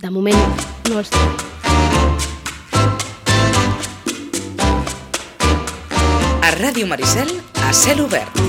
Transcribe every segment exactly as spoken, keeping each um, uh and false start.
de moment no els té. A Ràdio Maricel, a cel obert.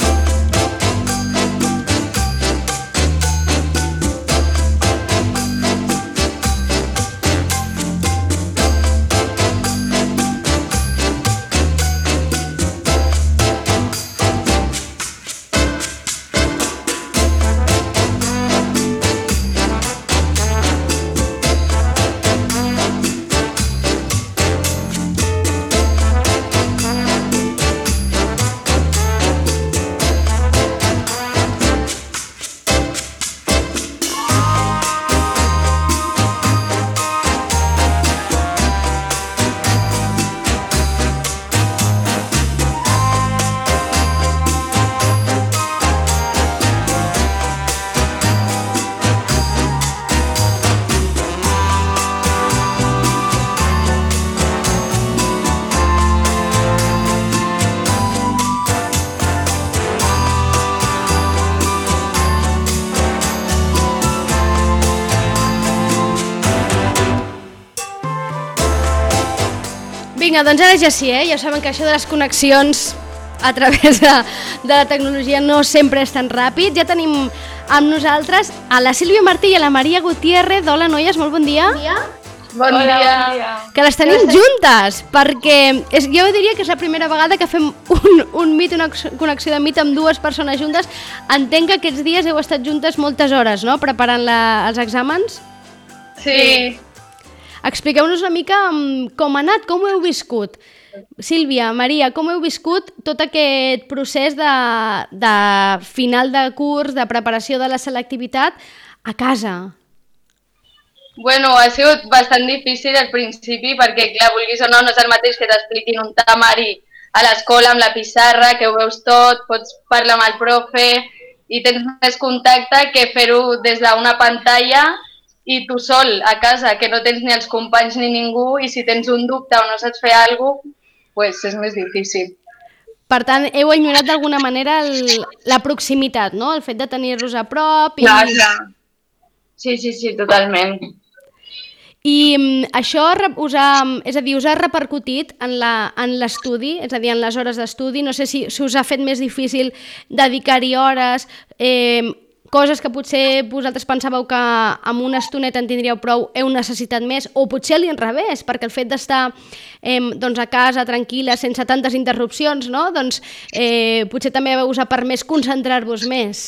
Vinga, doncs ara ja sí, eh? Ja saben que això de les connexions a través de, de la tecnologia no sempre és tan ràpid. Ja tenim amb nosaltres a la Sílvia Martí i a la Maria Gutiérrez. Hola, noies, molt bon dia. Bon dia. Bon Hola, dia. bon dia. Que les tenim juntes, perquè és, jo diria que és la primera vegada que fem un, un meet, una connexió de meet amb dues persones juntes. Entenc que aquests dies heu estat juntes moltes hores, no?, preparant la, els exàmens. Sí. Expliqueu-nos una mica com ha anat, com ho heu viscut. Sílvia, Maria, com heu viscut tot aquest procés de, de final de curs, de preparació de la selectivitat a casa? Bueno, ha sigut bastant difícil al principi perquè, clar, vulguis o no, no és el mateix que t'expliquin un temari a l'escola amb la pissarra, que ho veus tot, pots parlar amb el profe i tens més contacte que fer-ho des d'una pantalla i tu sol a casa, que no tens ni els companys ni ningú, i si tens un dubte o no saps fer alguna cosa, pues és més difícil. Per tant, heu enyorat d'alguna manera el, la proximitat, no?, el fet de tenir-los a prop. I... Clar, clar. Sí, sí, sí, totalment. I això us ha, és a dir, us ha repercutit en l'estudi, és a dir, en les hores d'estudi? No sé si, si us ha fet més difícil dedicar-hi hores, eh, coses que potser vosaltres pensàveu que amb una estoneta en tindríeu prou, heu necessitat més, o potser a l'inrevés, perquè el fet d'estar eh, doncs a casa, tranquil·la, sense tantes interrupcions, no? Doncs eh, potser també us ha permès concentrar-vos més.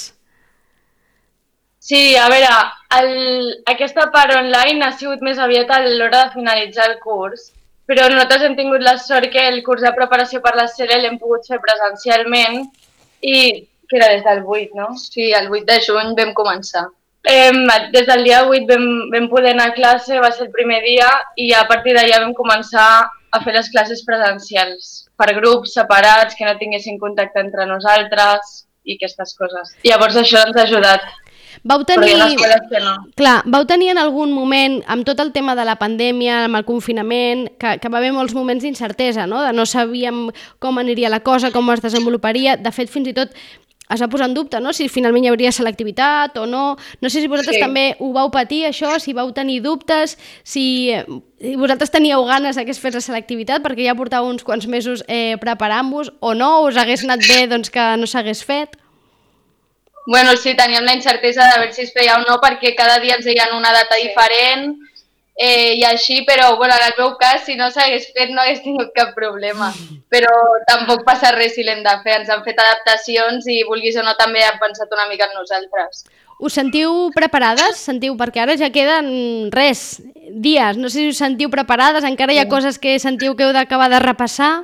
Sí, a veure, el, aquesta part online ha sigut més aviat a l'hora de finalitzar el curs, però nosaltres hem tingut la sort que el curs de preparació per la S E L E l'hem pogut fer presencialment i que era des del vuit, no? Sí, el vuit de juny vam començar. Eh, des del dia vuit vam, vam poder anar a classe, va ser el primer dia, i a partir d'allà vam començar a fer les classes presencials per grups separats, que no tinguessin contacte entre nosaltres i aquestes coses. I llavors això ens ha ajudat. Vau tenir... Però hi ha escoles que no. Clar, vau tenir en algun moment, amb tot el tema de la pandèmia, amb el confinament, que, que va haver molts moments d'incertesa, no? De no sabíem com aniria la cosa, com es desenvoluparia. De fet, fins i tot es va posar en dubte, no?, si finalment hi hauria selectivitat o no. No sé si vosaltres sí. també ho vau patir, això, si vau tenir dubtes, si vosaltres teníeu ganes que es fes la selectivitat, perquè ja portàveu uns quants mesos eh, preparant-vos, o no, us hagués anat bé doncs, que no s'hagués fet? Bueno, sí, teníem la incertesa de veure si es feia o no, perquè cada dia ens deien una data sí. diferent, eh, i així, però bueno, en el meu cas, si no s'hagués fet no hagués tingut cap problema. Però tampoc passa res si l'hem de fer, ens han fet adaptacions i vulguis o no també han pensat una mica en nosaltres. Us sentiu preparades? Sentiu, perquè ara ja queden res, dies, no sé si us sentiu preparades, encara hi ha coses que sentiu que heu d'acabar de repassar?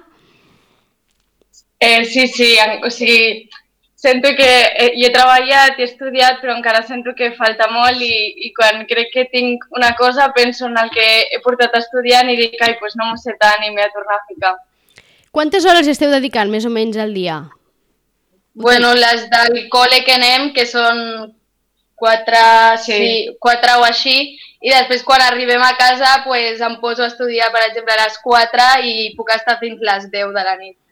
Eh, sí, sí, o sigui... Sento que eh, hi he treballat i he estudiat, però encara sento que falta molt i, i quan crec que tinc una cosa penso en el que he portat estudiant i dic, ai, doncs no m'ho sé tant i m'he de tornar a ficar. Quantes hores esteu dedicant més o menys al dia? Bueno, les del col·le que anem, que són quatre, sí. Sí, quatre o així, i després quan arribem a casa pues, em poso a estudiar, per exemple, a les quatre i puc estar fins les deu de la nit.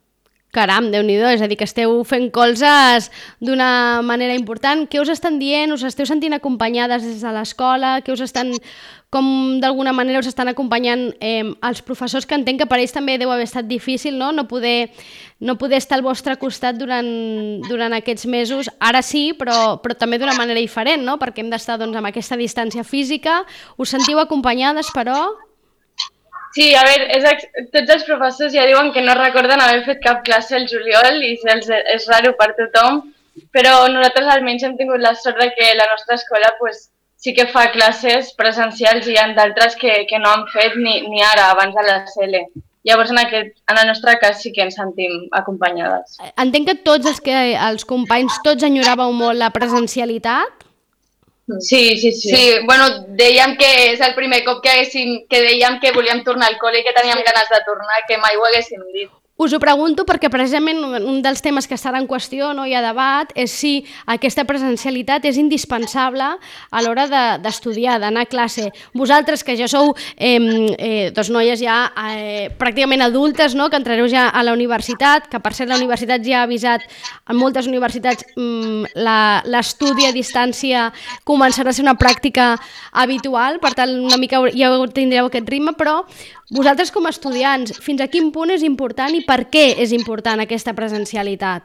Caram, Déu-n'hi-do, és a dir, que esteu fent colzes d'una manera important. Què us estan dient? Us esteu sentint acompanyades des de l'escola? Què us estan, com d'alguna manera us estan acompanyant eh, els professors, que entenc que per ells també deu haver estat difícil, no? No poder, no poder estar al vostre costat durant, durant aquests mesos. Ara sí, però, però també d'una manera diferent, no? Perquè hem d'estar doncs, amb aquesta distància física. Us sentiu acompanyades, però? Sí, a veure, és, tots els professors ja diuen que no recorden haver fet cap classe el juliol i és, és raro per tothom, però nosaltres almenys hem tingut la sort de que la nostra escola pues, sí que fa classes presencials i hi ha d'altres que, que no han fet ni, ni ara, abans de la C L. Llavors, en, aquest, en el nostre cas sí que ens sentim acompanyades. Entenc que tots els, que, els companys, tots enyoràveu molt la presencialitat? Sí, sí, sí. Sí, bueno, dèiem que és el primer cop que, haguéssim, que dèiem que volíem tornar al col·le i que teníem ganes de tornar, que mai ho haguéssim dit. Us ho pregunto perquè precisament un dels temes que estarà en qüestió, no, i a debat, és si aquesta presencialitat és indispensable a l'hora d'estudiar, de, d'anar a classe. Vosaltres, que ja sou eh, eh, dos noies ja eh, pràcticament adultes, no, que entrareu ja a la universitat, que per cert la universitat ja ha avisat, en moltes universitats mm, l'estudi a distància començarà a ser una pràctica habitual, per tant una mica ja tindreu aquest ritme, però vosaltres com a estudiants, fins a quin punt és important i per què és important aquesta presencialitat?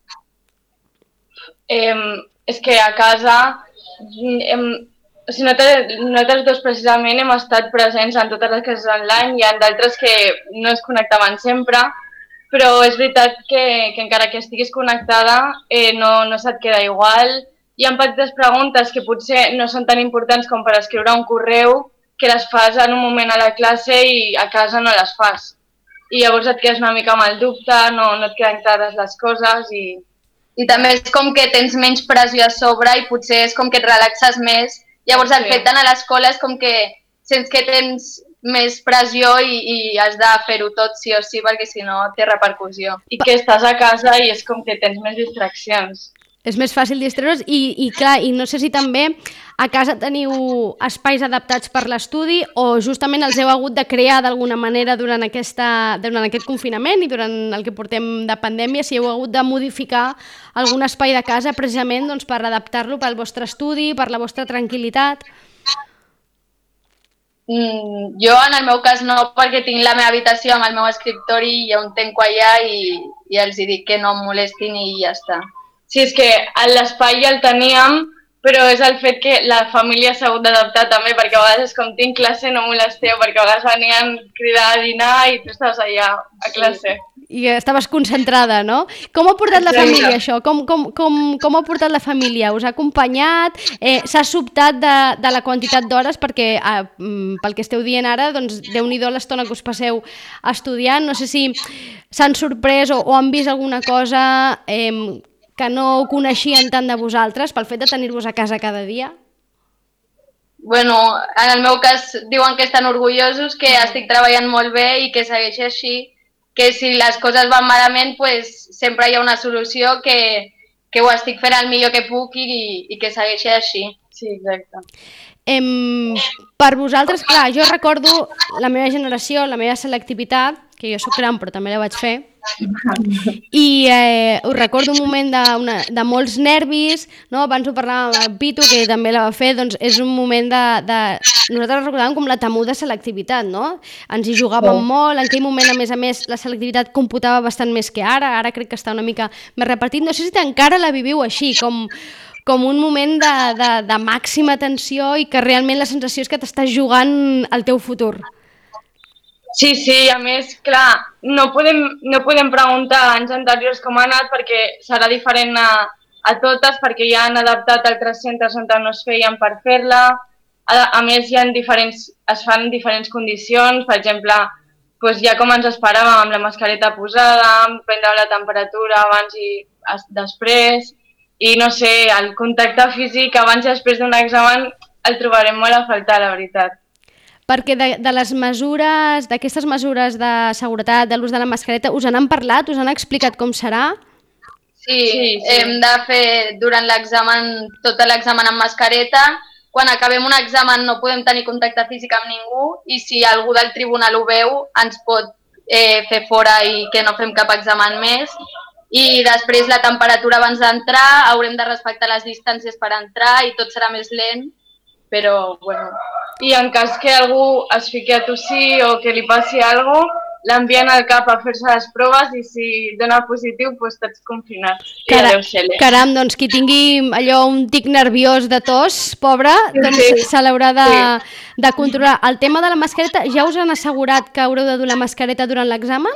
Eh, és que a casa, hem, o sigui, nosaltres, nosaltres dos precisament hem estat presents en totes les classes online, hi ha d'altres que no es connectaven sempre, però és veritat que, que encara que estiguis connectada eh, no, no se't queda igual. Hi ha petites preguntes que potser no són tan importants com per escriure un correu, que les fas en un moment a la classe i a casa no les fas. I llavors et quedes una mica amb el dubte, no, no et queden clares les coses i... I també és com que tens menys pressió a sobre i potser és com que et relaxes més. Llavors el sí. fet d'anar a l'escola és com que sents que tens més pressió i, i has de fer-ho tot sí o sí perquè si no té repercussió. I que estàs a casa i és com que tens més distraccions. És més fàcil distreure's i, i clar, i no sé si també a casa teniu espais adaptats per l'estudi o justament els heu hagut de crear d'alguna manera durant, aquesta, durant aquest confinament i durant el que portem de pandèmia, si heu hagut de modificar algun espai de casa precisament doncs, per adaptar-lo pel vostre estudi, per la vostra tranquil·litat. Mm, jo en el meu cas no, perquè tinc la meva habitació amb el meu escriptori i on tanco allà i, i els dic que no em molestin i ja està. Sí, és que l'espai ja el teníem, però és el fet que la família s'ha hagut d'adaptar també, perquè a vegades com tinc classe no molesteu, perquè a vegades venien a cridar a dinar i tu estaves allà a classe. I estaves concentrada, no? Com ha portat la família això? Com, com, com, com ha portat la família? Us ha acompanyat? Eh, S'ha sobtat de, de la quantitat d'hores? Perquè eh, pel que esteu dient ara, doncs Déu-n'hi-do l'estona que us passeu estudiant. No sé si s'han sorprès o, o han vist alguna cosa eh, que no coneixien tant de vosaltres pel fet de tenir-vos a casa cada dia? Bueno, en el meu cas diuen que estan orgullosos, que estic treballant molt bé i que segueixi així, que si les coses van malament pues, sempre hi ha una solució, que, que ho estic fent el millor que puc i, i que segueixi així. Sí, exacte. Em, per vosaltres, clar, jo recordo la meva generació, la meva selectivitat, que jo soc gran però també la vaig fer, i eh, us recordo un moment de, una, de molts nervis, no? Abans ho parlàvem amb el Pitu, que també la va fer, doncs és un moment de... de... Nosaltres recordàvem com la temuda selectivitat, no? Ens hi jugàvem oh. molt, en aquell moment, a més a més, la selectivitat computava bastant més que ara, ara crec que està una mica més repartit. No sé si encara la viviu així, com, com un moment de, de, de màxima tensió i que realment la sensació és que t'estàs jugant el teu futur. Sí, sí, a més, clar, no podem, no podem preguntar anys anteriors com ha anat perquè serà diferent a, a totes, perquè ja han adaptat altres centres on no es feien per fer-la. A, a més, hi ha diferents, es fan diferents condicions, per exemple, doncs ja com ens esperàvem, amb la mascareta posada, prendre la temperatura abans i després, i no sé, el contacte físic abans i després d'un examen el trobarem molt a faltar, la veritat. Perquè de, de les mesures, d'aquestes mesures de seguretat, de l'ús de la mascareta, us n'han parlat? Us han explicat com serà? Sí, sí, sí. Hem de fer durant l'examen, tot l'examen amb mascareta. Quan acabem un examen no podem tenir contacte físic amb ningú i si algú del tribunal ho veu ens pot eh, fer fora i que no fem cap examen més. I després la temperatura abans d'entrar, haurem de respectar les distàncies per entrar i tot serà més lent, però bueno. I en cas que algú es fiqui a tossir o que li passi alguna cosa, l'envien al cap a fer-se les proves i si dona positiu, doncs tots confinats. Cara, caram, doncs qui tingui allò un tic nerviós de tos, pobre, doncs sí. se l'haurà de, sí. de controlar. El tema de la mascareta, ja us han assegurat que haureu de dur la mascareta durant l'examen?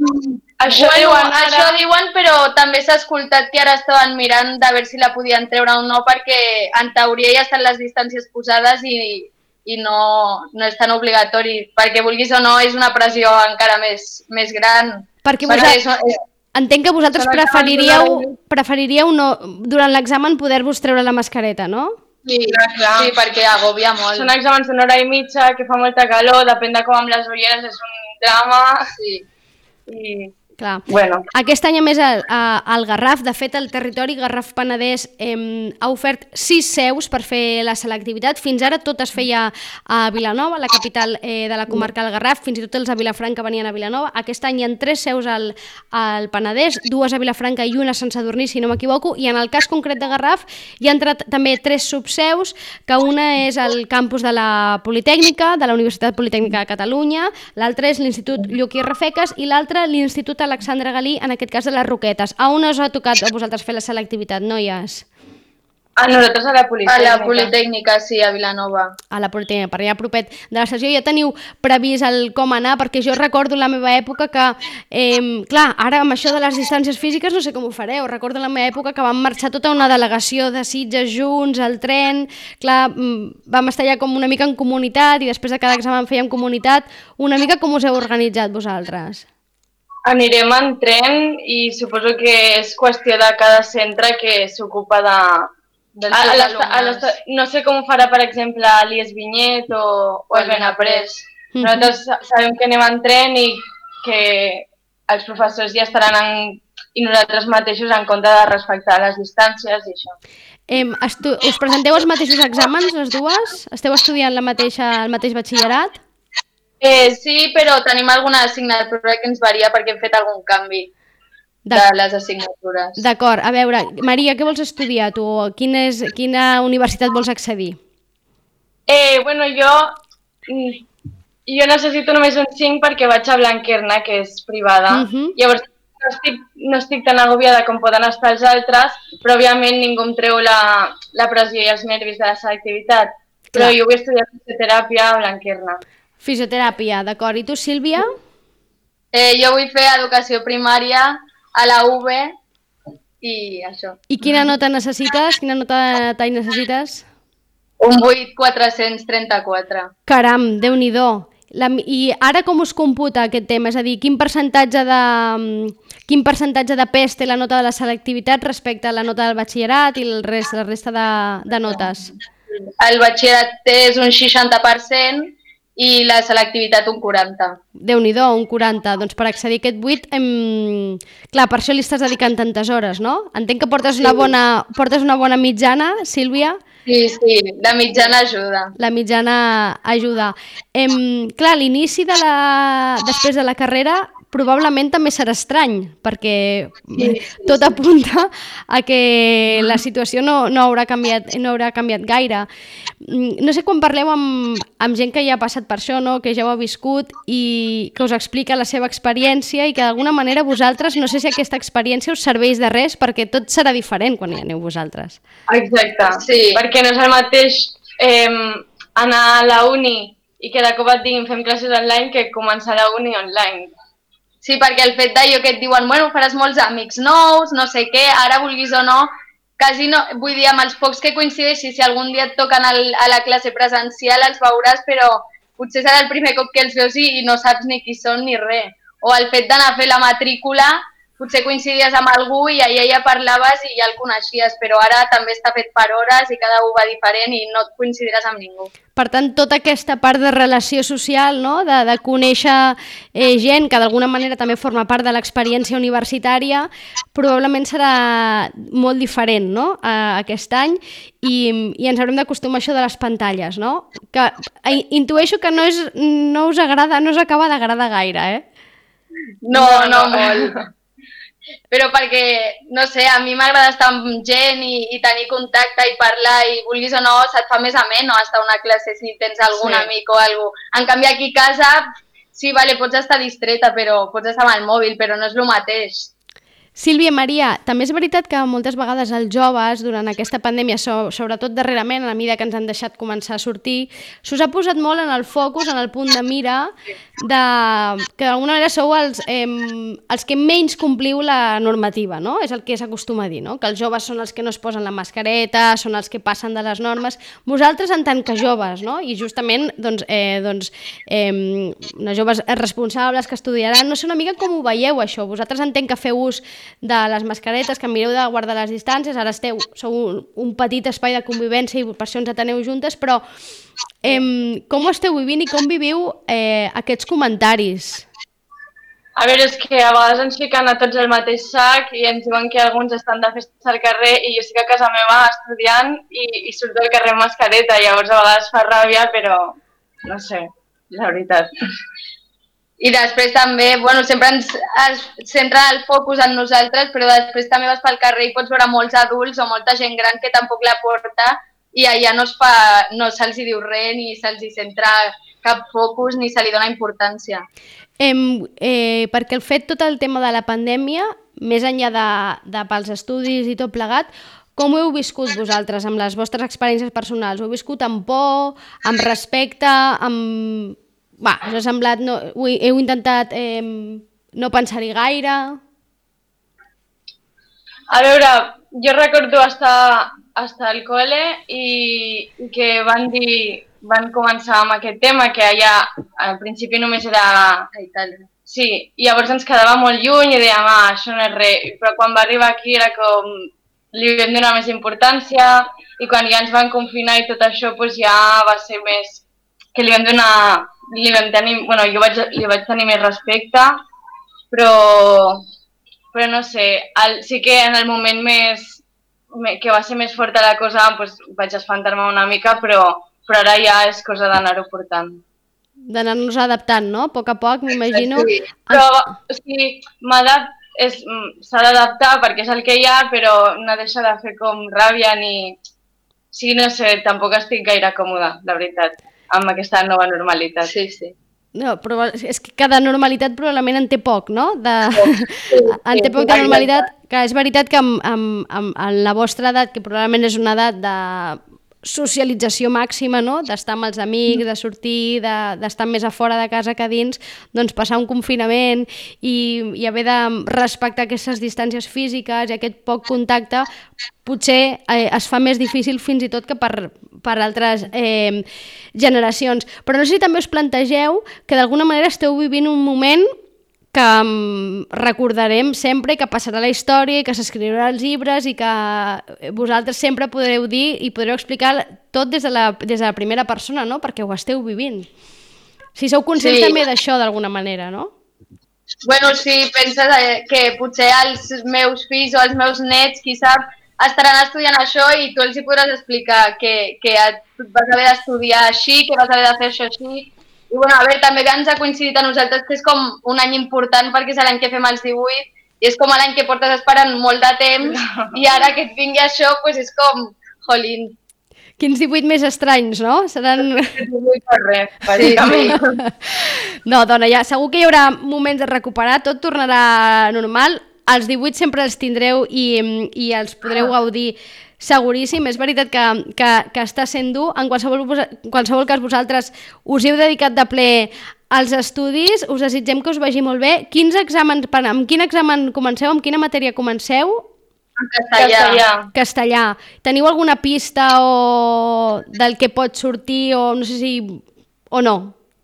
Això, bueno, diuen, ara... això diuen, però també s'ha escoltat que ara estaven mirant de veure si la podien treure o no, perquè en teoria ja estan les distàncies posades i, i no, no és tan obligatori, perquè vulguis o no és una pressió encara més, més gran. Perquè, perquè vosaltres, és... entenc que vosaltres preferiríeu, preferiríeu no, durant l'examen poder-vos treure la mascareta, no? Sí, clar. Sí, perquè agobia molt. Són exàmens d'una hora i mitja, que fa molta calor, depèn de com amb les ulleres és un drama. Sí. I... Clar. Bueno. Aquest any, a més, el, el Garraf, de fet, el territori Garraf Penedès eh, ha ofert sis seus per fer la selectivitat. Fins ara tot es feia a Vilanova, la capital eh, de la comarca del Garraf, fins i tot els a Vilafranca venien a Vilanova. Aquest any hi ha tres seus al, al Penedès, dues a Vilafranca i una a Sant Sadurní, si no m'equivoco, i en el cas concret de Garraf hi ha entrat també tres subseus, que una és el campus de la Politècnica, de la Universitat Politècnica de Catalunya, l'altra és l'Institut Lluc i Rafeques i l'altra l'Institut Alexandre Galí, en aquest cas de les Roquetes. A on us ha tocat a vosaltres fer la selectivitat, noies? A nosaltres a la Politècnica. A la Politècnica, sí, a Vilanova. A la Politècnica, per allà propet de l'estació. Ja teniu previst el com anar? Perquè jo recordo la meva època que, eh, clar, ara amb això de les distàncies físiques no sé com ho fareu. Recordo la meva època que vam marxar tota una delegació de Sitges junts, al tren. Clar, vam estar ja com una mica en comunitat i després de cada examen fèiem comunitat. Una mica com us heu organitzat vosaltres? Anirem en tren i suposo que és qüestió de cada centre que s'ocupa de... A, a a no sé com ho farà, per exemple, a l'I E S Vinyet o, o el Benaprés. Mm-hmm. Nosaltres sabem que anem en tren i que els professors ja estaran en, i nosaltres mateixos en compte de respectar les distàncies i això. Eh, us presenteu els mateixos exàmens, les dues? Esteu estudiant la mateixa, el mateix batxillerat? Eh, sí, però tenim alguna assignatura que ens varia perquè hem fet algun canvi de, de les assignatures. D'acord. A veure, Maria, què vols estudiar tu? Quin és, quina universitat vols accedir? Eh, bueno, jo, jo necessito només un cinc perquè vaig a Blanquerna, que és privada. Uh-huh. Llavors, no estic, no estic tan agobiada com poden estar els altres, però òbviament ningú em treu la, la pressió i els nervis de la selectivitat. Però Clar. Jo vull estudiar fisioteràpia a Blanquerna. Fisioteràpia, d'acord. I tu, Sílvia? Eh, jo vull fer educació primària a la U B i això. I quina nota necessites? Quina nota tall necessites? Un vuit coma quatre-cents trenta-quatre. Caram, Déu-n'hi-do. La, I ara com us computa aquest tema? És a dir, quin percentatge de, quin percentatge de pes té la nota de la selectivitat respecte a la nota del batxillerat i el rest, la resta de, de notes? El batxillerat és un seixanta per cent i la selectivitat un quaranta. Déu-n'hi-do, un quaranta. Doncs per accedir a aquest vuit, hem... clar, per això li estàs dedicant tantes hores, no? Entenc que portes, sí. una, bona, portes una bona mitjana, Sílvia? Sí, sí, la mitjana ajuda. La mitjana ajuda. Em, clar, l'inici de la... després de la carrera probablement també serà estrany, perquè sí, sí, tot apunta a que la situació no, no, haurà canviat, no haurà canviat gaire. No sé quan parleu amb, amb gent que ja ha passat per això, no? Que ja ho ha viscut i que us explica la seva experiència i que d'alguna manera vosaltres, no sé si aquesta experiència us serveix de res perquè tot serà diferent quan hi aneu vosaltres. Exacte, sí, perquè no és el mateix eh, anar a la uni i que de cop et diguin fem classes online que començar a la uni online. Sí, perquè el fet d'allò que et diuen, bueno, faràs molts amics nous, no sé què, ara vulguis o no, quasi no, vull dir, amb els pocs que coincideixis, si algun dia et toquen el, a la classe presencial els veuràs, però potser serà el primer cop que els veus i, i no saps ni qui són ni res. O el fet d'anar a fer la matrícula, potser coincidies amb algú i allà ja parlaves i ja el coneixies, però ara també està fet per hores i cada un va diferent i no et coincidiràs amb ningú. Per tant, tota aquesta part de relació social, no? de, de conèixer eh, gent que d'alguna manera també forma part de l'experiència universitària, probablement serà molt diferent, no? eh, aquest any i, i ens haurem d'acostumar a això de les pantalles, no? Que eh, intueixo que no, és, no us agrada, no us acaba d'agradar gaire, eh? No, no, no molt. Però perquè, no sé, a mi m'agrada estar amb gent i, i tenir contacte i parlar i vulguis o no, se't fa més amè no estar a una classe si tens algun sí. amic o alguna cosa. En canvi aquí a casa, sí, vale, pots estar distreta, però pots estar amb el mòbil, però no és el mateix. Sílvia, Maria, també és veritat que moltes vegades els joves, durant aquesta pandèmia, so, sobretot darrerament, a la mida que ens han deixat començar a sortir, s'us ha posat molt en el focus, en el punt de mira, de, que d'alguna manera sou els, eh, els que menys compliu la normativa, no? És el que s'acostuma a dir, no? Que els joves són els que no es posen la mascareta, són els que passen de les normes. Vosaltres, en tant que joves, no? I justament, doncs, eh, doncs, eh, no, joves responsables que estudiaran, no sé una mica com ho veieu, això. Vosaltres entenc que feu ús de les mascaretes, que mireu de guardar les distàncies, ara esteu, sou un, un petit espai de convivència i per això ens ateneu juntes, però eh, com ho esteu vivint i com viviu eh, aquests comentaris? A veure, és que a vegades ens fiquen a tots el mateix sac i ens diuen que alguns estan de festa al carrer i jo estic a casa meva estudiant i, i surto al carrer amb mascareta, llavors a vegades fa ràbia, però no sé, la veritat. I després també, bueno, sempre ens es centra el focus en nosaltres, però després també vas pel carrer i pots veure molts adults o molta gent gran que tampoc la porta i allà no, es fa, no se'ls diu res, ni se'ls centra cap focus, ni se li dona importància. Eh, eh, perquè el fet tot el tema de la pandèmia, més enllà de, de pels estudis i tot plegat, com ho heu viscut vosaltres amb les vostres experiències personals? Ho heu viscut amb por, amb respecte, amb... Va, us ha semblat, no, heu intentat eh, no pensar-hi gaire? A veure, jo recordo estar, estar al col·le i, i que van dir, van començar amb aquest tema, que allà al principi només era a Itàlia. Sí, i llavors ens quedava molt lluny i dèiem, ah, això no és res, però quan va arribar aquí era com, li vam donar més importància i quan ja ens van confinar i tot això, doncs ja va ser més, que li vam donar... Li vam tenir, bueno, jo vaig, li vaig tenir més respecte, però, però no sé, el, sí que en el moment més, que va ser més forta la cosa, pues, vaig espantar-me una mica, però, però ara ja és cosa d'anar-ho portant. D'anar-nos adaptant, no? A poc a poc, m'imagino. Sí, però o sigui, s'ha d'adaptar perquè és el que hi ha, però no deixa de fer com ràbia ni... Sí, no sé, tampoc estic gaire còmoda, la veritat, amb aquesta nova normalitat. Sí, sí. No, però és que cada normalitat probablement en té poc, no? De... Sí, en té poc de normalitat, que és veritat que amb, amb, amb, amb la vostra edat, que probablement és una edat de socialització màxima, no? D'estar amb els amics, de sortir, d'estar de, més a fora de casa que a dins, doncs passar un confinament i, i haver de respectar aquestes distàncies físiques i aquest poc contacte, potser eh, es fa més difícil fins i tot que per, per altres eh, generacions. Però no sé si també us plantegeu que d'alguna manera esteu vivint un moment que recordarem sempre, que passarà a la història, que s'escriurà als llibres i que vosaltres sempre podreu dir i podreu explicar tot des de la, des de la primera persona, no? Perquè ho esteu vivint. Si sou conscients sí. també d'això d'alguna manera, no? Bueno, si penses que potser els meus fills o els meus nets, qui sap, estaran estudiant això i tu els hi podràs explicar que, que vas haver d'estudiar així, que vas haver de fer això així. I bueno, a veure, també ens ha coincidit a nosaltres que és com un any important perquè és l'any que fem els divuit i és com l'any que portes esperant molt de temps i ara que et vingui això, doncs és com, jolín. Quins divuit més estranys, no? Seran... divuit per res, bàsicament. Sí. No, dona, ja segur que hi haurà moments de recuperar, tot tornarà normal. Els divuit sempre els tindreu i, i els podreu gaudir seguríssim. És veritat que, que, que està sent dur. En qualsevol, qualsevol cas vosaltres us heu dedicat de ple als estudis, us desitgem que us vagi molt bé. Quins exàmens, amb quin examen comenceu, amb quina matèria comenceu? Castellà. Castellà. Castellà. Teniu alguna pista o del que pot sortir o no sé si... o no?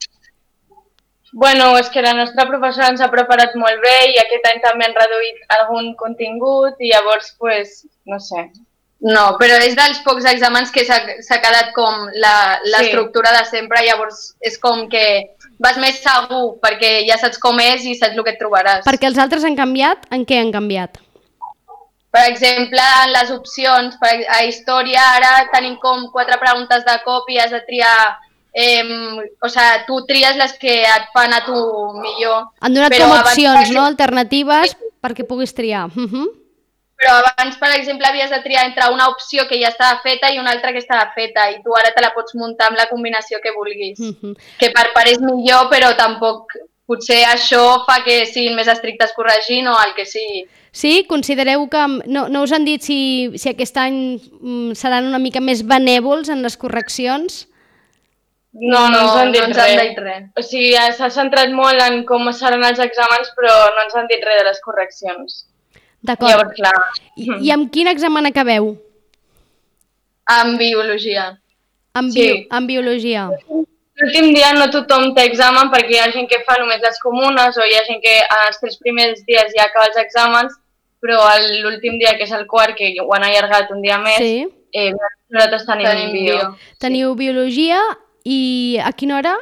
Bueno, és que la nostra professora ens ha preparat molt bé i aquest any també han reduït algun contingut i llavors, pues, no sé. No, però és dels pocs exàmens que s'ha quedat com l'estructura sí. de sempre, llavors és com que vas més segur perquè ja saps com és i saps el que et trobaràs. Perquè els altres han canviat? En què han canviat? Per exemple, en les opcions, per, a història ara tenim com quatre preguntes de cop i has de triar eh, o sea, tu tries les que et fan a tu millor. Han donat Però com abans, opcions, per no? exemple, Alternatives perquè puguis triar. Uh -huh. Però abans, per exemple, havies de triar entre una opció que ja estava feta i una altra que estava feta i tu ara te la pots muntar amb la combinació que vulguis. Uh -huh. Que per part és millor, però tampoc potser això fa que siguin més estrictes corregint o el que sigui. Sí? Considereu que... No, no us han dit si, si aquest any mm, seran una mica més benèvols en les correccions? No, no ens han dit, no ens res. han dit res. O sigui, s'ha centrat molt en com seran els exàmens, però no ens han dit res de les correccions. D'acord. Llavors, clar. I, I amb quin examen acabeu? Amb biologia. Amb, Sí. bio, amb biologia. L'últim dia no tothom té examen perquè hi ha gent que fa només les comunes o hi ha gent que els tres primers dies ja acaba els exàmens, però l'últim dia, que és el quart, que ho han allargat un dia més, Sí. eh, nosaltres tenim, Tenim bio. bio. Teniu biologia i a quina hora?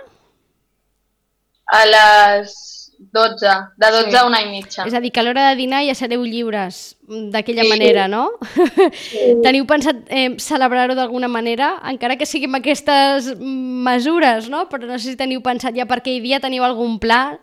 A les dotze, de dotze Sí. a una i mitja. És a dir, que a l'hora de dinar ja sereu lliures d'aquella Sí. manera, no? Sí. Teniu pensat eh, celebrar-ho d'alguna manera, encara que sigui amb aquestes mesures, no? Però no sé si teniu pensat ja per aquell dia, teniu algun pla?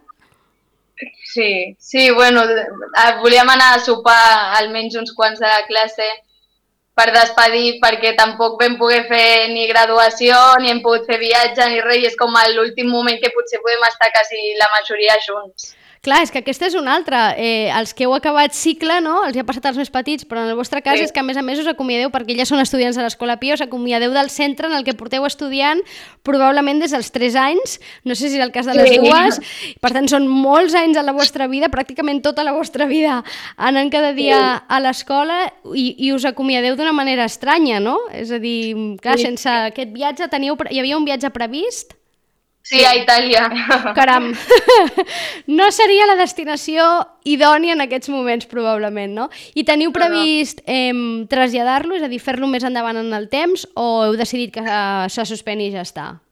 Sí. Sí, bueno, eh, volíem anar a sopar almenys uns quants de la classe per despedir, perquè tampoc vam poder fer ni graduació, ni hem pogut fer viatge, ni res, i és com l'últim moment que potser podem estar quasi la majoria junts. Clar, és que aquesta és una altra. Eh, els que heu acabat cicle, no? Els hi ha passat als més petits, però en el vostre cas Sí. és que a més a més us acomiadeu, perquè ja són estudiants de l'Escola Pia, us acomiadeu del centre en el que porteu estudiant probablement des dels tres anys, no sé si és el cas de les Sí. dues, per tant són molts anys a la vostra vida, pràcticament tota la vostra vida anant cada dia a l'escola i, i us acomiadeu d'una manera estranya, no? És a dir, clar, Sí. sense aquest viatge, teníeu, pre- hi havia un viatge previst? Sí, a Itàlia. Caram, no seria la destinació idònia en aquests moments, probablement, no? I teniu previst eh, traslladar-lo, és a dir, fer-lo més endavant en el temps, o heu decidit que eh, se suspeni i ja està?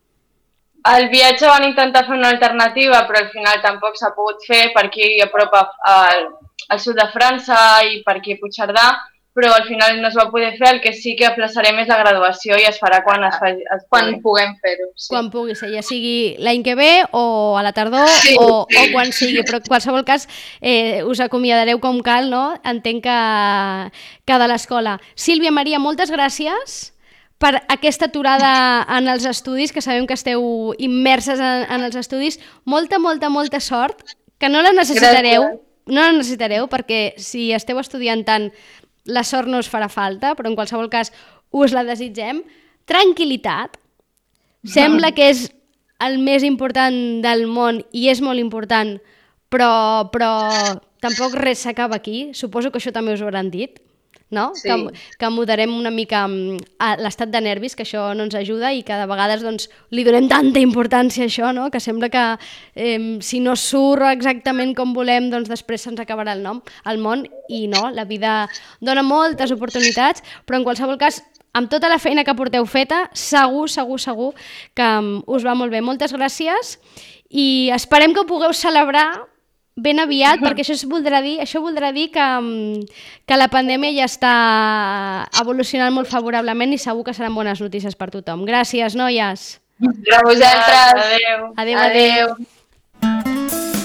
El viatge van intentar fer una alternativa, però al final tampoc s'ha pogut fer per aquí a prop al, al sud de França i per aquí a Puigcerdà, però al final no es va poder fer. El que sí que aplaçarem és la graduació i es farà quan es faci. Es Quan puguem fer-ho. Sí. Quan pugui ser, ja sigui l'any que ve o a la tardor Sí, o, sí. o quan sigui, però en qualsevol cas eh, us acomiadareu com cal, no? Entenc que, que de l'escola. Sílvia, Maria, moltes gràcies per aquesta aturada en els estudis, que sabem que esteu immerses en, en els estudis. Molta, molta, molta sort, que no la necessitareu, Gràcies. no la necessitareu, perquè si esteu estudiant tant, la sort no us farà falta, però en qualsevol cas us la desitgem. Tranquil·litat. Sembla que és el més important del món i és molt important, però, però tampoc res s'acaba aquí. Suposo que això també us ho hauran dit, no? Sí. Que, que moderem una mica mm, a l'estat de nervis, que això no ens ajuda i que de vegades doncs, li donem tanta importància a això, no? Que sembla que eh, si no surt exactament com volem, doncs després se'ns acabarà el, nom, el món, i no, la vida dona moltes oportunitats, però en qualsevol cas, amb tota la feina que porteu feta, segur, segur, segur que um, us va molt bé. Moltes gràcies i esperem que ho pugueu celebrar ben aviat, perquè això es voldrà dir, això voldrà dir que, um, que la pandèmia ja està evolucionant molt favorablement i segur que seran bones notícies per tothom. Gràcies, noies. A vosaltres. Adéu. Adéu, adéu. Adéu.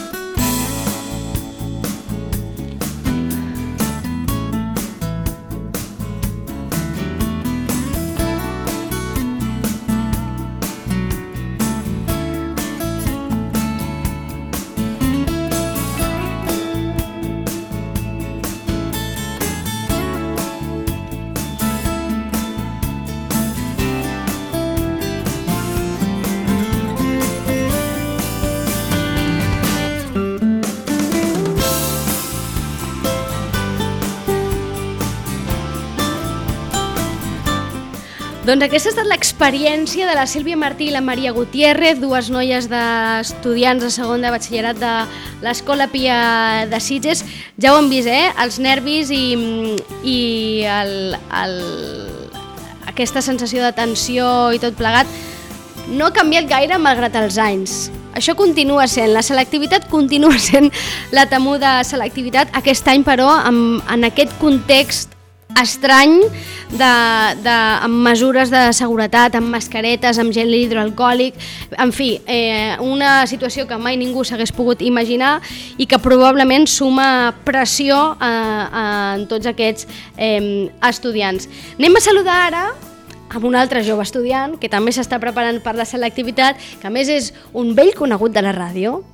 Doncs aquesta ha estat l'experiència de la Sílvia Martí i la Maria Gutiérrez, dues noies d'estudiants de segon de batxillerat de l'Escola Pia de Sitges. Ja ho hem vist, eh? Els nervis i, i el, el, aquesta sensació de tensió i tot plegat no ha canviat gaire malgrat els anys. Això continua sent, la selectivitat continua sent la temuda selectivitat. Aquest any, però, en, en aquest context estrany, de, de, amb mesures de seguretat, amb mascaretes, amb gel hidroalcohòlic, en fi, eh, una situació que mai ningú s'hagués pogut imaginar i que probablement suma pressió a, a, en tots aquests eh, estudiants. Anem a saludar ara amb un altre jove estudiant que també s'està preparant per la selectivitat, que a més és un vell conegut de la ràdio,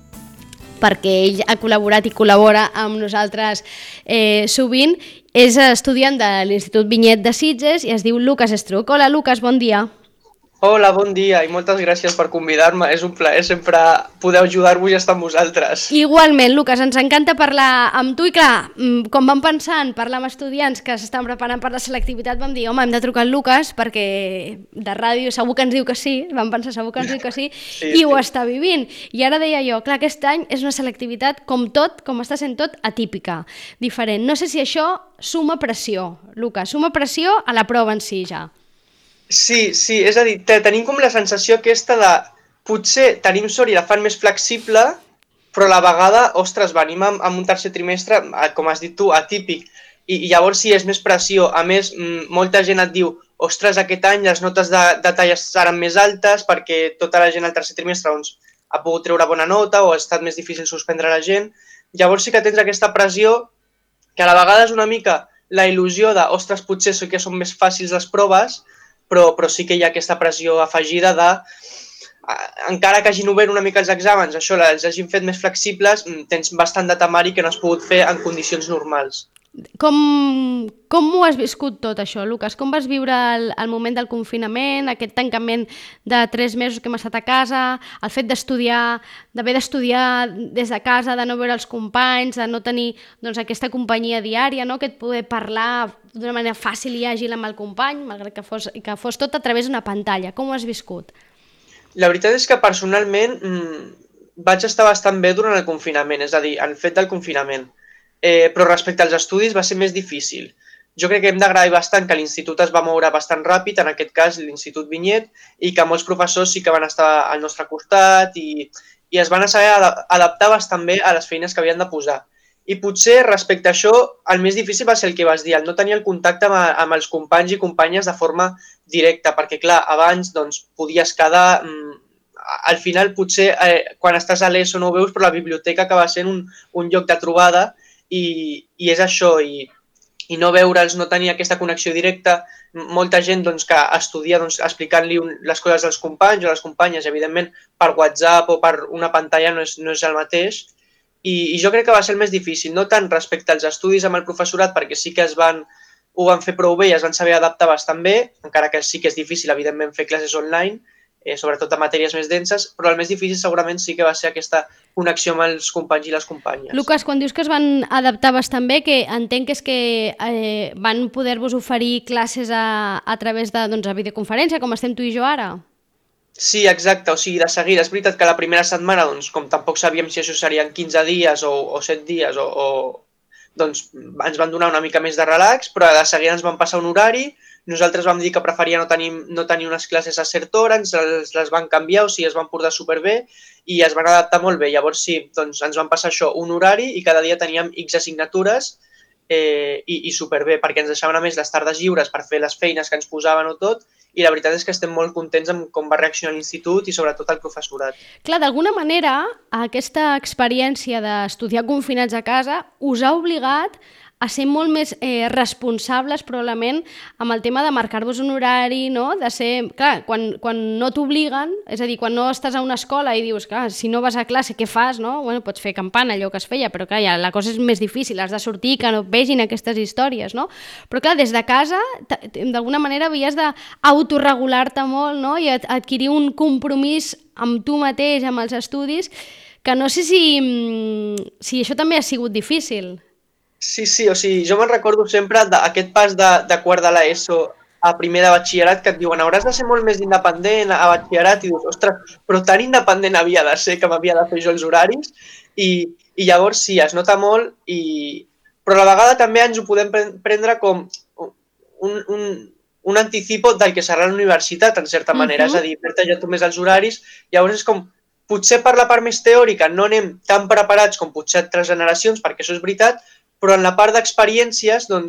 perquè ell ha col·laborat i col·labora amb nosaltres eh, sovint. És estudiant de l'Institut Vinyet de Sitges i es diu Lucas Estruch. Hola, Lucas, bon dia. Hola, bon dia i moltes gràcies per convidar-me. És un plaer sempre poder ajudar-vos i estar amb vosaltres. Igualment, Lucas, ens encanta parlar amb tu i clar, com vam pensar en parlar amb estudiants que s'estan preparant per la selectivitat, vam dir, home, hem de trucar al Lucas perquè de ràdio segur que ens diu que sí, vam pensar segur que ens diu que sí, sí i sí. Ho està vivint. I ara deia jo, clar, aquest any és una selectivitat com tot, com està sent tot, atípica, diferent. No sé si això suma pressió, Lucas, suma pressió a la prova en si ja. Sí, sí, és a dir, tenim com la sensació aquesta de potser tenim sort i la fan més flexible, però a la vegada, ostres, venim amb, amb un tercer trimestre, com has dit tu, atípic, i, i llavors sí, és més pressió. A més, molta gent et diu, ostres, aquest any les notes de, de talles seran més altes perquè tota la gent al tercer trimestre doncs, ha pogut treure bona nota o ha estat més difícil suspendre la gent. Llavors sí que tens aquesta pressió que a la vegada és una mica la il·lusió de, ostres, potser sí que són més fàcils les proves, Però, però sí que hi ha aquesta pressió afegida de, encara que hagin obert una mica els exàmens, això els hagin fet més flexibles, tens bastant de temari que no has pogut fer en condicions normals. Com, com ho has viscut tot això, Lucas? Com vas viure el, el moment del confinament, aquest tancament de tres mesos que hem estat a casa, el fet d'estudiar, d'haver d'estudiar des de casa, de no veure els companys, de no tenir doncs, aquesta companyia diària, no? Que et poder parlar d'una manera fàcil i àgil amb el company, malgrat que fos, que fos tot a través d'una pantalla. Com ho has viscut? La veritat és que personalment mmm, vaig estar bastant bé durant el confinament, és a dir, en fet del confinament. Eh, però respecte als estudis va ser més difícil. Jo crec que hem d'agrair bastant que l'institut es va moure bastant ràpid, en aquest cas l'Institut Vinyet, i que molts professors sí que van estar al nostre costat i, i es van saber adaptar bastant bé a les feines que havien de posar. I potser respecte a això el més difícil va ser el que vas dir, el no tenir el contacte amb, amb els companys i companyes de forma directa, perquè clar, abans doncs, podies quedar... Mmm, al final potser eh, quan estàs a l'ESO no ho veus, però la biblioteca acaba sent un, un lloc de trobada i, i és això, i, i no veure'ls, no tenir aquesta connexió directa. Molta gent doncs, que estudia doncs, explicant-li les coses als companys o a les companyes, evidentment per WhatsApp o per una pantalla no és, no és el mateix. I, I jo crec que va ser el més difícil, no tant respecte als estudis amb el professorat, perquè sí que es van, ho van fer prou bé i es van saber adaptar bastant bé, encara que sí que és difícil, evidentment, fer classes online, eh, sobretot a matèries més denses, però el més difícil segurament sí que va ser aquesta connexió amb els companys i les companyes. Lucas, quan dius que es van adaptar bastant bé, que entenc que és que eh, van poder-vos oferir classes a, a través de doncs, a videoconferència, com estem tu i jo ara? Sí, exacte, o sigui, de seguida. És veritat que la primera setmana, doncs, com tampoc sabíem si això serien quinze dies o, o set dies, o, o, doncs ens van donar una mica més de relax, però de seguida ens van passar un horari. Nosaltres vam dir que preferia no tenir, no tenir unes classes a certa hora, ens les, les van canviar, o sigui, es van portar superbé i es van adaptar molt bé. Llavors sí, doncs ens van passar això, un horari i cada dia teníem X assignatures eh, i, i superbé, perquè ens deixaven a més les tardes lliures per fer les feines que ens posaven o tot, i la veritat és que estem molt contents amb com va reaccionar l'institut i sobretot el professorat. Clar, d'alguna manera, aquesta experiència d'estudiar confinats a casa us ha obligat a ser molt més eh, responsables probablement amb el tema de marcar-vos un horari, no? De ser, clar, quan, quan no t'obliguen, és a dir, quan no estàs a una escola i dius, clar, si no vas a classe, què fas, no? Bueno, pots fer campana, allò que es feia, però clar, ja, la cosa és més difícil, has de sortir, que no et vegin aquestes històries, no? Però clar, des de casa, d'alguna manera havies d'autoregular-te molt, no? I adquirir un compromís amb tu mateix, amb els estudis, que no sé si, si això també ha sigut difícil. Sí, sí, o sigui, jo me'n recordo sempre d'aquest pas de, de quart de l'ESO a primer de batxillerat que et diuen hauràs de ser molt més independent a batxillerat i dius, ostres, però tan independent havia de ser que m'havia de fer jo els horaris i, i llavors sí, es nota molt, i... però a la vegada també ens ho podem prendre com un, un, un anticipo del que serà la universitat, en certa manera, uh-huh. És a dir, fer-te ja tu més els horaris, llavors és com, potser per la part més teòrica no anem tan preparats com potser altres generacions, perquè això és veritat, però en la part d'experiències, doncs,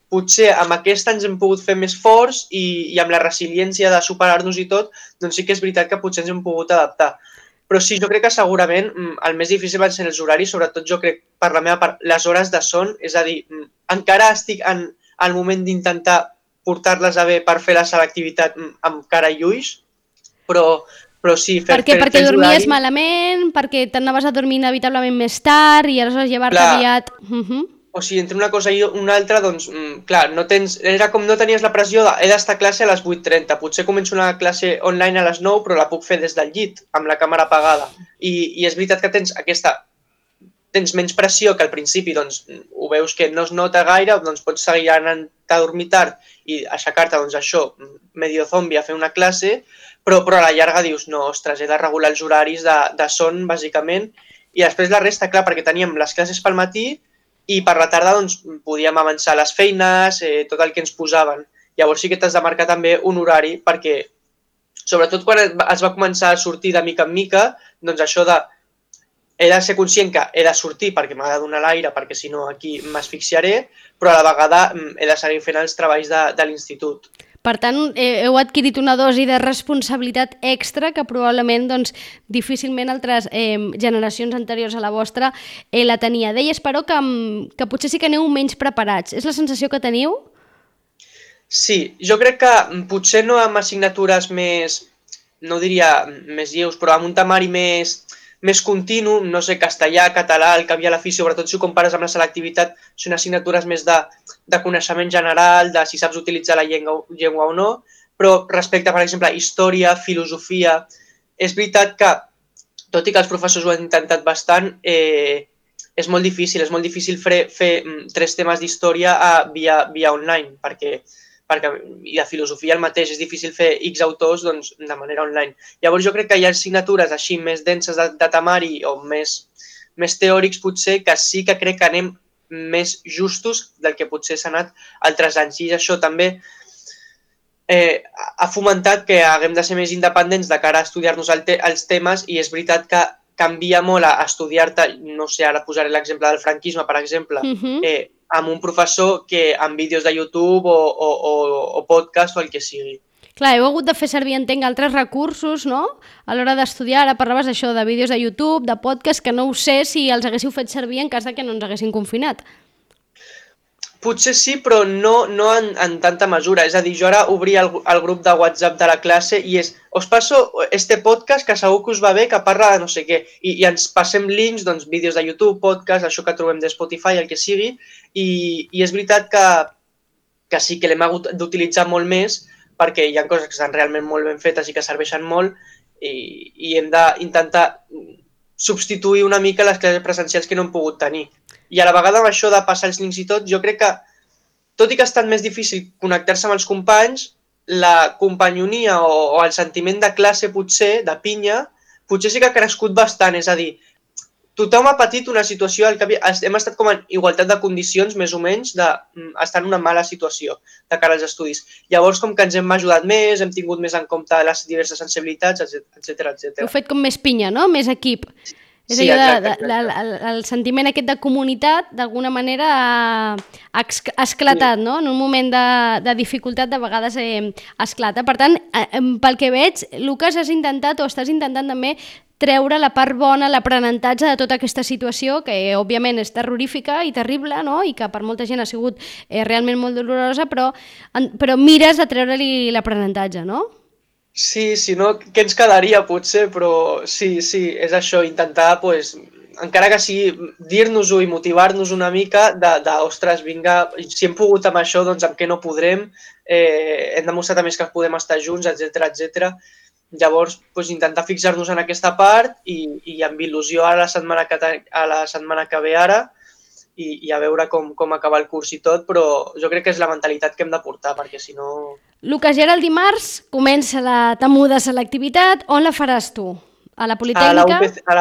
potser amb aquest ens hem pogut fer més forts i, i amb la resiliència de superar-nos i tot, doncs sí que és veritat que potser ens hem pogut adaptar. Però sí, jo crec que segurament el més difícil van ser els horaris, sobretot jo crec, per la meva part, les hores de son, és a dir, encara estic en el moment d'intentar portar-les a bé per fer la selectivitat amb cara i ulls, però, però sí... Fer, per què? Fer, perquè fer dormies horari... malament, perquè t'anaves a dormir inevitablement més tard i aleshores llevar-te aviat... Uh -huh. O sigui, entre una cosa i una altra, doncs, clar, no tens, era com no tenies la pressió de he d'estar a classe a les vuit trenta, potser començo una classe online a les nou, però la puc fer des del llit, amb la càmera apagada. I, i és veritat que tens aquesta... tens menys pressió que al principi, doncs, ho veus que no es nota gaire, doncs pots seguir anant a dormir tard i aixecar-te, doncs això, medio zombi a fer una classe, però, però a la llarga dius, no, ostres, he de regular els horaris de, de son, bàsicament, i després la resta, clar, perquè teníem les classes pel matí i per la tarda doncs, podíem avançar les feines, eh, tot el que ens posaven. Llavors sí que t'has de marcar també un horari perquè, sobretot quan es va començar a sortir de mica en mica, doncs això de he de ser conscient que he de sortir perquè m'ha de donar l'aire, perquè si no aquí m'asfixiaré, però a la vegada he de seguir fent els treballs de, de l'institut. Per tant, heu adquirit una dosi de responsabilitat extra que probablement doncs, difícilment altres eh, generacions anteriors a la vostra eh, la tenia. Deies, però, que, que potser sí que aneu menys preparats. És la sensació que teniu? Sí, jo crec que potser no amb assignatures més, no diria més lleus, però amb un temari més... més continu, no sé, castellà, català, el que havia a la fi, sobretot si ho compares amb la selectivitat, són assignatures més de, de coneixement general, de si saps utilitzar la llengua, llengua o no, però respecte, per exemple, a història, filosofia, és veritat que, tot i que els professors ho han intentat bastant, eh, és molt difícil, és molt difícil fer, fer tres temes d'història via, via online, perquè perquè i de filosofia el mateix, és difícil fer X autors doncs, de manera online. Llavors jo crec que hi ha assignatures així més denses de, de temari o més, més teòrics potser que sí que crec que anem més justos del que potser s'ha anat altres anys. I això també eh, ha fomentat que haguem de ser més independents de cara a estudiar-nos el te els temes i és veritat que canvia molt a estudiar-te, no sé, ara posaré l'exemple del franquisme, per exemple, uh-huh. eh, amb un professor que amb vídeos de YouTube o, o, o, o podcast o el que sigui. Clar, heu hagut de fer servir, entenc, altres recursos, no? A l'hora d'estudiar, ara parlaves d'això, de vídeos de YouTube, de podcast, que no ho sé si els haguéssiu fet servir en cas de que no ens haguessin confinat. Potser sí, però no, no en, en tanta mesura. És a dir, jo ara obria el, el grup de WhatsApp de la classe i és, us passo este podcast que segur que us va bé, que parla de no sé què. I, i ens passem links, doncs, vídeos de YouTube, podcast, això que trobem de Spotify, el que sigui. I, i és veritat que, que sí que l'hem hagut d'utilitzar molt més perquè hi ha coses que estan realment molt ben fetes i que serveixen molt i, i hem d'intentar substituir una mica les classes presencials que no hem pogut tenir. I a la vegada amb això de passar els links i tot, jo crec que, tot i que ha estat més difícil connectar-se amb els companys, la companyonia o, o el sentiment de classe potser, de pinya, potser sí que ha crescut bastant, és a dir, tothom ha patit una situació, al que hem estat com en igualtat de condicions, més o menys, d'estar en una mala situació de cara als estudis. Llavors, com que ens hem ajudat més, hem tingut més en compte les diverses sensibilitats, etcètera, etcètera. Heu fet com més pinya, no? Més equip. És sí, allò exacte, de, de, de, el, el sentiment aquest de comunitat, d'alguna manera, ha esclatat, sí. No? En un moment de, de dificultat, de vegades eh, esclata. Per tant, eh, pel que veig, Lucas, has intentat o estàs intentant també treure la part bona, l'aprenentatge de tota aquesta situació, que òbviament és terrorífica i terrible, no? I que per molta gent ha sigut eh, realment molt dolorosa, però, en, però mires a treure-li l'aprenentatge, no? Sí, si no, què ens quedaria potser, però sí, sí, és això, intentar, pues, encara que sigui dir-nos-ho i motivar-nos una mica de, de, ostres, vinga, si hem pogut amb això, doncs amb què no podrem, eh, hem demostrat a més que podem estar junts, etcètera, etcètera. Llavors, pues, intentar fixar-nos en aquesta part i, i amb il·lusió a la setmana que, a la setmana que ve ara i, i a veure com, com acaba el curs i tot, però jo crec que és la mentalitat que hem de portar, perquè si no... Lucas, i ara el dimarts comença la temuda selectivitat. On la faràs tu? A la Politècnica?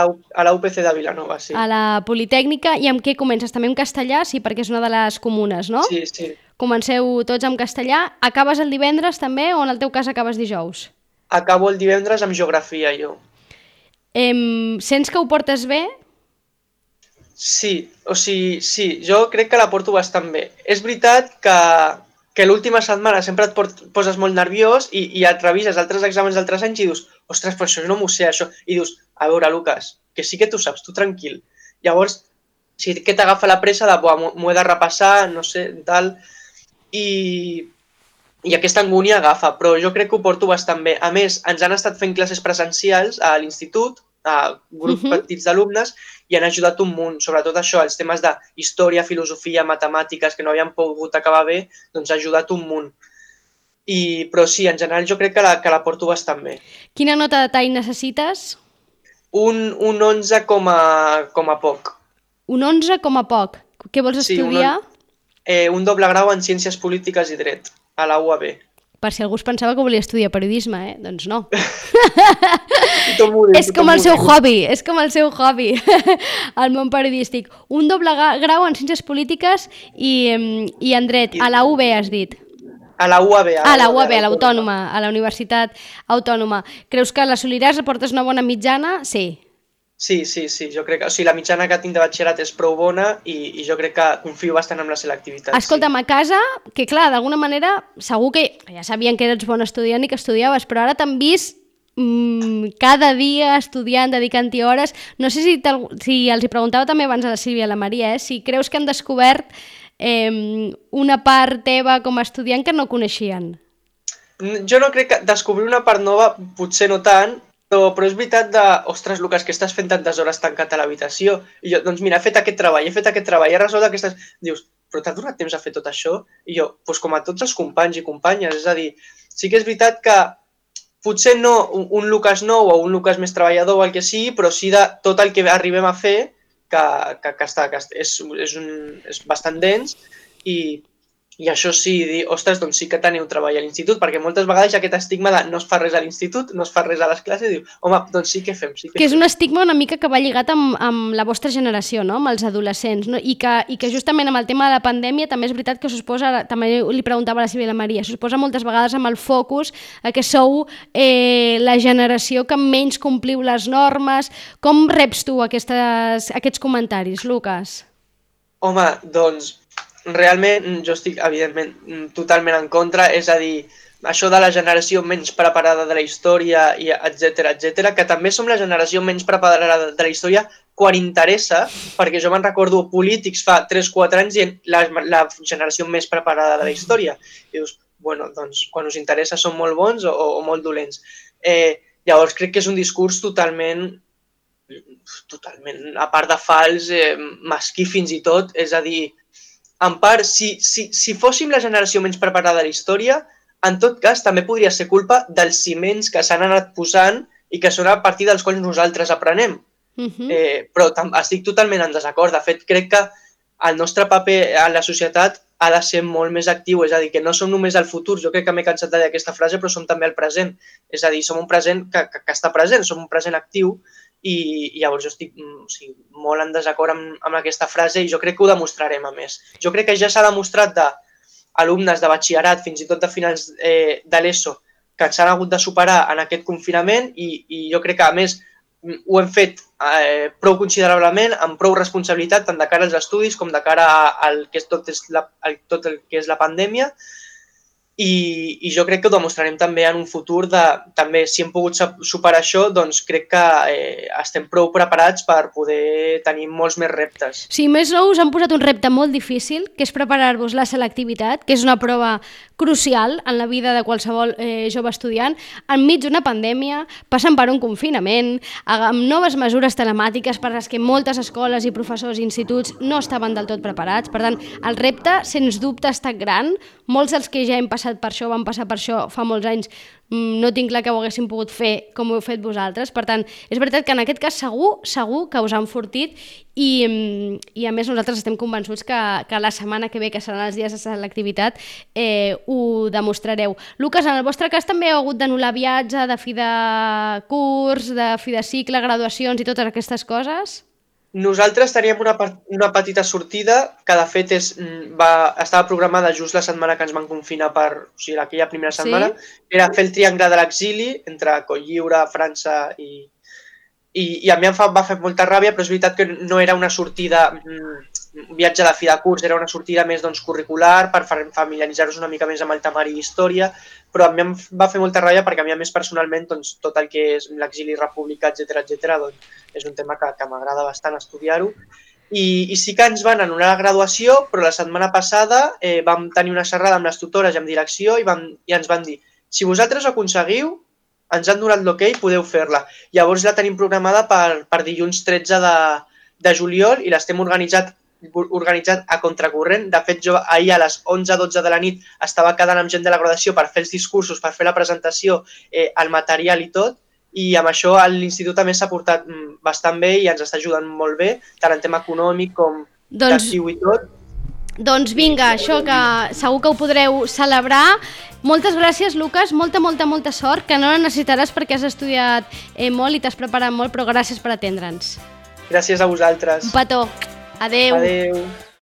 A la U P C de Vilanova, sí. A la Politècnica. I amb què comences? També en castellà? Sí, perquè és una de les comunes, no? Sí, sí. Comenceu tots en castellà. Acabes el divendres també o en el teu cas acabes dijous? Acabo el divendres amb geografia, jo. Em, sents que ho portes bé? Sí, o sigui, sí, jo crec que la porto bastant bé. És veritat que, que l'última setmana sempre et port, poses molt nerviós i, i et revises altres exàmens d'altres anys i dius, ostres, però això no m'ho sé, això. I dius, a veure, Lucas, que sí que tu saps, tu tranquil. Llavors, sí que t'agafa la pressa de, m'ho he de repassar, no sé, tal, i, i aquesta angúnia agafa, però jo crec que ho porto bastant bé. A més, ens han estat fent classes presencials a l'institut, a grups uh-huh. petits d'alumnes, i han ajudat un munt, sobretot això, els temes de història, filosofia, matemàtiques, que no havien pogut acabar bé, doncs ha ajudat un munt. I, però sí, en general jo crec que la, que la porto bastant bé. Quina nota de tall necessites? Un, un onze com a, com a poc. Un onze com a poc. Què vols estudiar? Sí, un, eh, un doble grau en Ciències Polítiques i Dret, a la U A B. Per si algú es pensava que volia estudiar periodisme, eh? Doncs no. Morir, és com el seu hobby, és com el seu hobby, el món periodístic. Un doble grau en Ciències Polítiques i, i en Dret, a la U B has dit. A la U A B. A la U A B, a l'Autònoma, a la Universitat Autònoma. Creus que l'assoliràs, portes una bona mitjana? Sí. Sí, sí, sí, jo crec que... O sigui, la mitjana que tinc de batxillerat és prou bona i, i jo crec que confio bastant en la selectivitat. Escolta'm, sí. A casa, que clar, d'alguna manera, segur que ja sabien que eres bon estudiant i que estudiaves, però ara t'han vist mmm, cada dia estudiant, dedicant-hi hores. No sé si, si els hi preguntava també abans a la Sílvia i a la Maria, eh, si creus que han descobert eh, una part teva com a estudiant que no coneixien. Jo no crec que descobrir una part nova, potser no tant, Però, però és veritat de, ostres, Lucas, que estàs fent tantes hores tancat a l'habitació? I jo, doncs mira, he fet aquest treball, he fet aquest treball, he resolt aquestes... Dius, però t'ha donat temps a fer tot això? I jo, doncs com a tots els companys i companyes, és a dir, sí que és veritat que potser no un, un Lucas nou o un Lucas més treballador o el que sigui, però sí de tot el que arribem a fer, que, que, que, està, que és, és, un, és bastant dens, i... I això sí, dir, ostres, doncs sí que teniu treball a l'institut, perquè moltes vegades hi ha aquest estigma de no es fa res a l'institut, no es fa res a les classes, i diu, home, doncs sí que fem, sí que, que fem. És un estigma una mica que va lligat amb, amb la vostra generació, no? Amb els adolescents, no? I, que, i que justament amb el tema de la pandèmia també és veritat que s'us posa, també li preguntava a la Sílvia i la Maria, s'us posa moltes vegades amb el focus a que sou eh, la generació que menys compliu les normes. Com reps tu aquestes, aquests comentaris, Lucas? Home, doncs... Realment, jo estic, evidentment, totalment en contra, és a dir, això de la generació menys preparada de la història, i etcètera, etcètera, que també som la generació menys preparada de la història quan interessa, perquè jo me'n recordo polítics fa tres quatre anys dient la, la generació més preparada de la història. I dius, bueno, doncs, quan us interessa són molt bons o, o molt dolents. Eh, llavors, crec que és un discurs totalment, totalment, a part de fals, eh, mesquí fins i tot, és a dir, en part, si, si, si fóssim la generació menys preparada de la història, en tot cas també podria ser culpa dels ciments que s'han anat posant i que són a partir dels quals nosaltres aprenem. Uh-huh. eh, però estic totalment en desacord. De fet, crec que el nostre paper a la societat ha de ser molt més actiu, és a dir, que no som només el futur, jo crec que m'he cansat de dir aquesta frase, però som també el present. És a dir, som un present que, que, que està present, som un present actiu. I, i llavors jo estic o sigui, molt en desacord amb, amb aquesta frase i jo crec que ho demostrarem a més. Jo crec que ja s'ha demostrat d'alumnes de batxillerat, fins i tot de finals eh, de l'ESO, que s'han hagut de superar en aquest confinament i, i jo crec que a més ho hem fet eh, prou considerablement, amb prou responsabilitat, tant de cara als estudis com de cara al que és tot, és la, al, tot el que és la pandèmia. I, i jo crec que ho demostrarem també en un futur de, també, si hem pogut superar això, doncs crec que eh, estem prou preparats per poder tenir molts més reptes. Sí, més nou us han posat un repte molt difícil, que és preparar-vos la selectivitat, que és una prova crucial en la vida de qualsevol eh, jove estudiant, enmig d'una pandèmia, passant per un confinament, amb noves mesures telemàtiques per les que moltes escoles i professors i instituts no estaven del tot preparats. Per tant, el repte, sens dubte, ha estat gran. Molts dels que ja hem passat per això, van passar per això fa molts anys, no tinc clar que ho haguéssim pogut fer com ho heu fet vosaltres. Per tant, és veritat que en aquest cas segur, segur que us han enfortit i, i a més nosaltres estem convençuts que, que la setmana que ve, que seran els dies de selectivitat, eh, ho demostrareu. Lucas, en el vostre cas també heu hagut d'anul·lar viatge, de fi de curs, de fi de cicle, graduacions i totes aquestes coses? Nosaltres teníem una, una petita sortida que de fet és, va, estava programada just la setmana que ens van confinar per, o sigui, aquella primera setmana, sí? Era fer el triangle de l'exili entre Cotlliure, França i, i, i a mi em fa, va fer molta ràbia, però és veritat que no era una sortida, un viatge de fi de curs, era una sortida més doncs, curricular per familiaritzar-nos una mica més amb el temari d'història, però a mi em va fer molta ràbia perquè a mi a més personalment doncs, tot el que és l'exili republicà, etcètera, etcètera, doncs, és un tema que, que m'agrada bastant estudiar-ho. I, I sí que ens van anul·lar la graduació, però la setmana passada eh, vam tenir una xerrada amb les tutores i amb direcció i, vam, i ens van dir si vosaltres ho aconseguiu, ens han donat l'ok, podeu fer-la. Llavors la tenim programada per, per dilluns tretze de, de juliol i l'estem organitzat, organitzat a contracorrent. De fet, jo ahir a les onze a dotze de la nit estava quedant amb gent de la graduació per fer els discursos, per fer la presentació, eh, el material i tot, i amb això l'institut també s'ha portat bastant bé i ens està ajudant molt bé, tant en tema econòmic com doncs, d'actiu i tot. Doncs vinga, això que segur que ho podreu celebrar. Moltes gràcies, Lucas, molta, molta, molta sort, que no la necessitaràs perquè has estudiat eh, molt i t'has preparat molt, però gràcies per atendre'ns. Gràcies a vosaltres. Un petó. Adéu. Adéu.